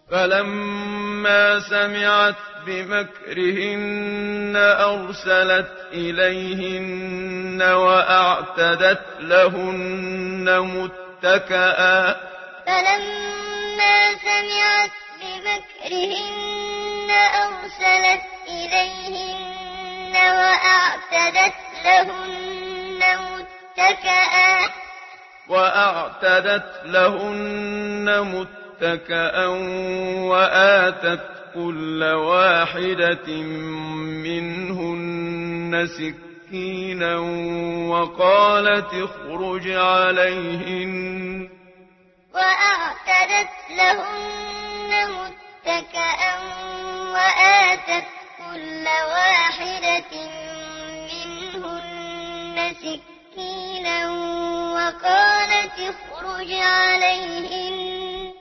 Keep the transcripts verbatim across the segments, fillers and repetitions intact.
فلما سمعت بمكرهن أرسلت إليهن وأعتدت لهن متكئا فلما سمعت بمكرهن أرسلت إليهن وأعتدت لهن متكئا وأعتدت لهن متكئا وآتت كل واحدة منهن سكينا وقالت اخرج عليهن وأعتدت لهن متكئا وآتت كل واحدة منهن سكينا وقالت اخرج عليهن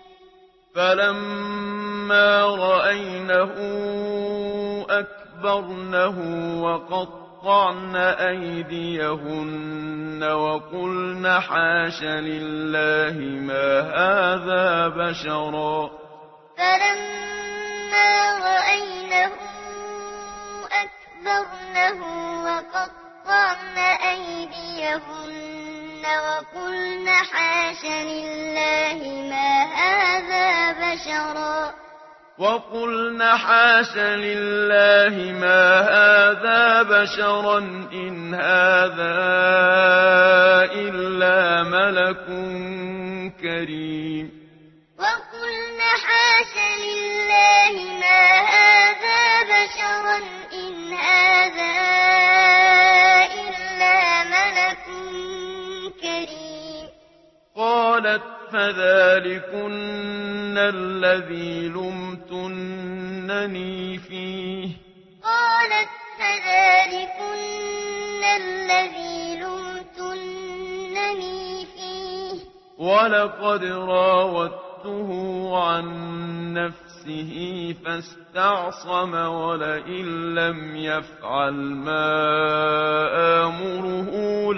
فلما رأينه أكبرنه وقطعن أيديهن وقلن حاش لله ما هذا بشرا فلما رأينه أكبرنه وقطعن أيديهن وقلن حاش لله ما هذا بشرا وقلن حاش لله ما هذا بشرا إن هذا إلا ملك كريم وقلن حاش لله ما هذا بشرا إن هذا إلا ملك كريم قالت فذلكن الذي لمتنني فيه قالت فذلكن الذي لمتنني فيه ولقد راودته عن نفسه فاستعصم ولئن لم يفعل ما آمره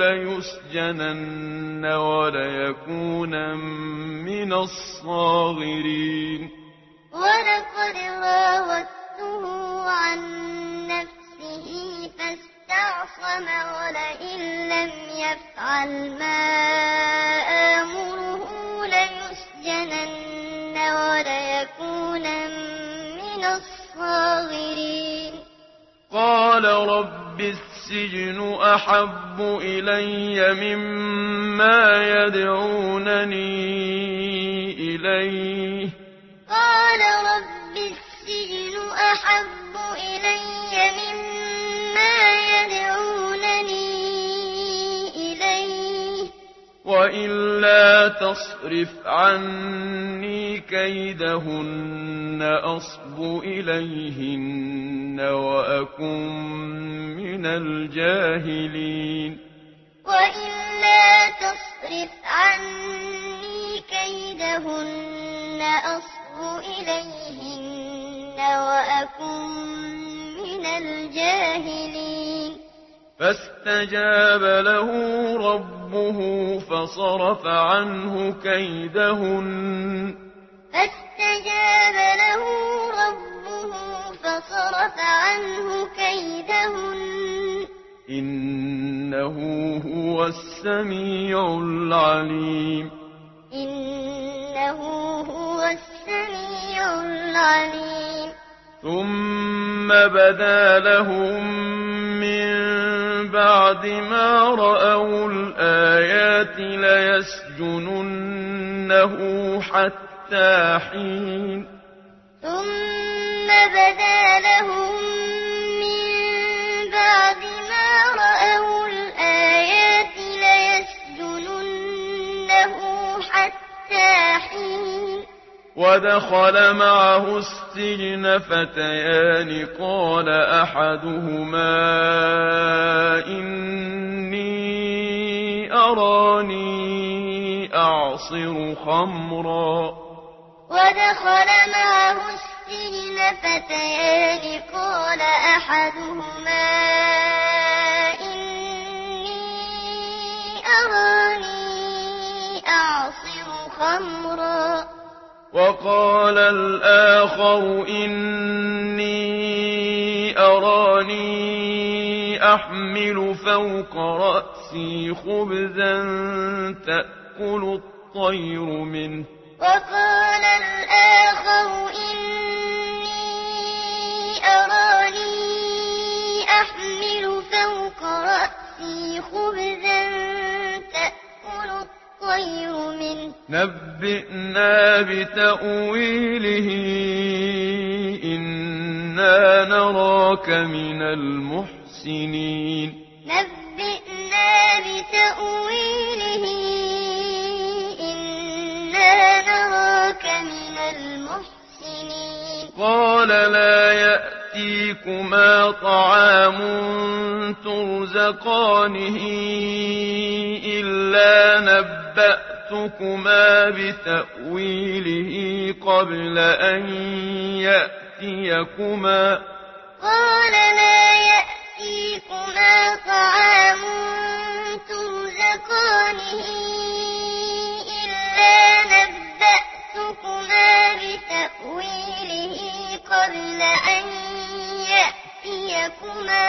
ليسجنن وليكون من الصاغرين ولقد راودته عن نفسه فاستعصم ولئن لم يفعل ما آمره ليسجنن وليكون من الصاغرين قال رب السجن أحب إلي مما يدعونني إليه قال رب السجن أحب إلي مما يدعونني إليه وإلا تصرف عني كيدهن أصب إليهن وأكن من الجاهلين وإلا تصرف عني كيدهن أصب إليهن وأكن من الجاهلين فاستجاب له ربه فصرف عنه كيدهن فاستجاب له ربه فصرف عنه كيدهن إنه هو السميع العليم إنه هو السميع العليم ثم بدا لهم من بعد ما رأوا الآيات ليسجننه حتى حين ثم بدا لهم من بعد ما رأوا الآيات ليسجننه حتى حين ودخل معه السجن فتيان قال أحدهما إني أراني أعصر خمرا ودخل معه السجن فتيان قال أحدهما إني أراني أعصر خمرا وقال الآخر إني أراني أحمل فوق رأسي خبزا تأكل الطير منه وقال الآخر إني أراني أحمل فوق رأسي خبزا تأكل الطير منه نبئنا بتأويله إنا نراك من المحسنين نبئنا بتأويله إنا نراك من المحسنين قال لا يأتيكما طعام ترزقانه إلا نبأتكما بتأويله قبل أن يأتيكما قال لا يأتيكما طعام ترزقانه إلا نبأتكما بتأويله قبل أن يأتيكما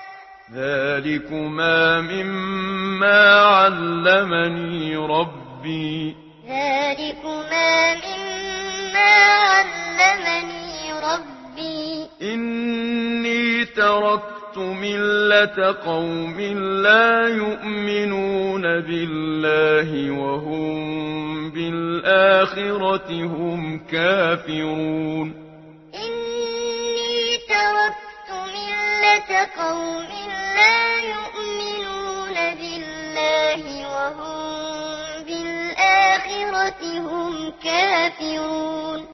ذلكما مما علمني ربي ذلكما مما علمني ربي إني تركت ملة قوم لا يؤمنون بالله وهم بالآخرة هم كافرون إني تركت ملة قوم لا يؤمنون بالله وهم بالآخرة هم كافرون